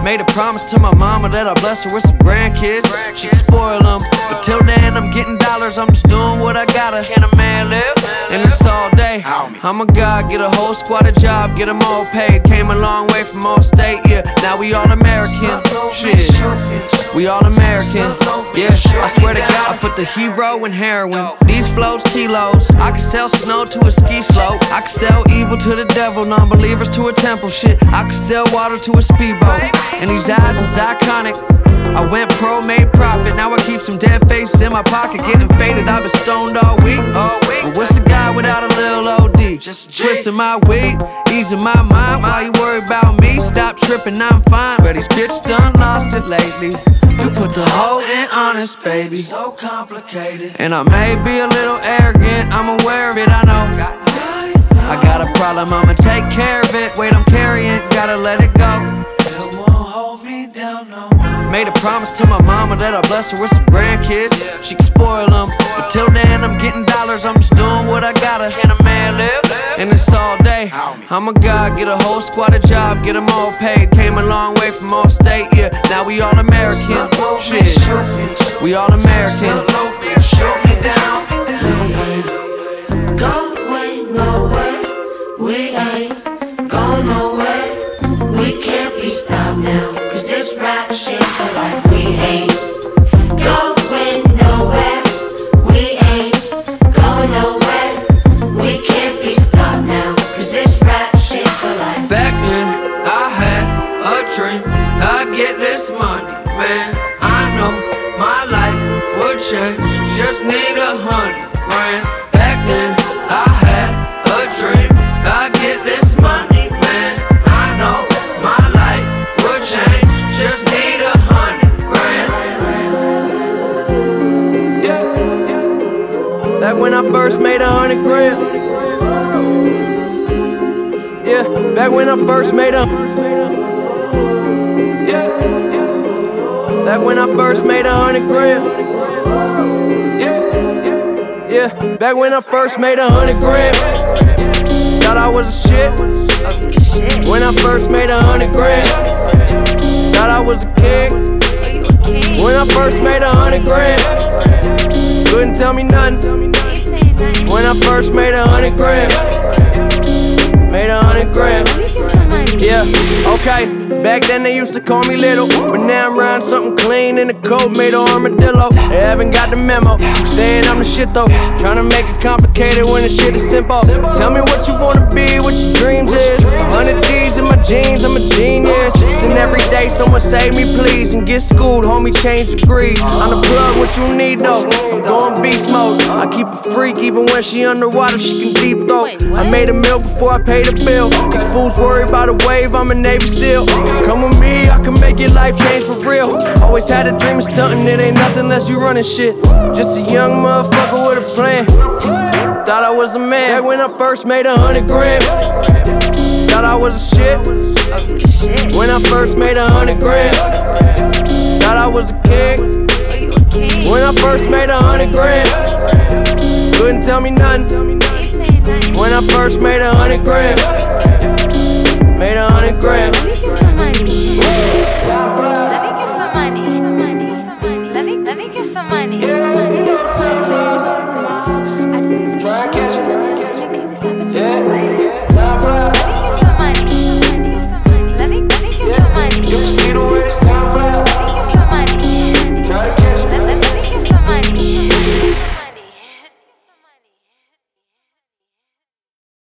Made a promise to my mama that I'll bless her with some grandkids. She can spoil them, but till then I'm getting dollars. I'm just doing what I gotta. Can a man live? And it's all day. I'm a god, get a whole squad a job, get them all paid. Came a long way from all state, yeah. Now we all American. Shit, we all American. Yeah, I swear to God, I put the hero in heroin. These flows, kilos. I can sell snow to a ski slope. I can sell evil to the devil, non-believers to a temple. Shit, I can sell water to a speedboat. And these eyes is iconic. I went pro, made profit. Now I keep some dead faces in my pocket, getting faded. I've been stoned all week. But what's a guy without a little OD? Just twisting my weed, easing my mind. Why you worry about me? Stop tripping, I'm fine. Swear these bitches done lost it lately. You put the hoe in honest, baby. So complicated. And I may be a little arrogant, I'm aware of it, I know. I got a problem, I'ma take care of it. Weight I'm carrying, gotta let it go. It won't hold me down no more. Made a promise to my mama that I'll bless her with some grandkids. She can spoil them, but till then I'm getting dollars. I'm just doing what I gotta. Can a man live? And it's all day. I'm a god, get a whole squad a job, get them all paid. Came a long way from all state, yeah. Now we all American. Shit, we all American. Shoot me down. We ain't going nowhere. We ain't going nowhere. We can't be stopped now. Cause this rap shit for life. We ain't going nowhere. We ain't going nowhere. We can't be stopped now. Cause this rap shit for life. Back then, I had a dream. I get this money, man. I know my life would change. Just need 100 grand. Back then, I had a dream. I get this money, man. I know my life would change. Just need 100 grand. Yeah. Back when I first made 100 grand. Yeah. Back when I first made a. Yeah. Back when I first made 100 grand. Yeah, back when I first made 100 grand. Thought I was a shit. When I first made 100 grand. Thought I was a king. When I first made 100 grand. Couldn't tell me nothing. When I first made 100 grand. Made 100 grand. Yeah, okay. Back then they used to call me little, but now I'm riding something clean in a coat made of armadillo. They haven't got the memo. I'm saying I'm the shit though. Trying to make it complicated when the shit is simple. Tell me what you wanna be, what your dreams is. 100 G's in my jeans, I'm a genius. And every day someone save me please and get schooled, homie change degrees. I'm the plug, what you need though. I'm going beast mode. I keep a freak even when she underwater, she can deep throat. I made a meal before I paid the bill. These fools worry about a wave, I'm a Navy SEAL. Come with me, I can make your life change for real. Always had a dream of stunting, it ain't nothing unless you running shit. Just a young motherfucker with a plan. Thought I was a man. Back when I first made 100 grand. Thought I was a shit. When I first made 100 grand. Thought I was a king. When I first made 100 grand. Couldn't tell me nothing. When I first made 100 grand. Made 100 grand. Let me get some money. Let me get some money. Let me get some money.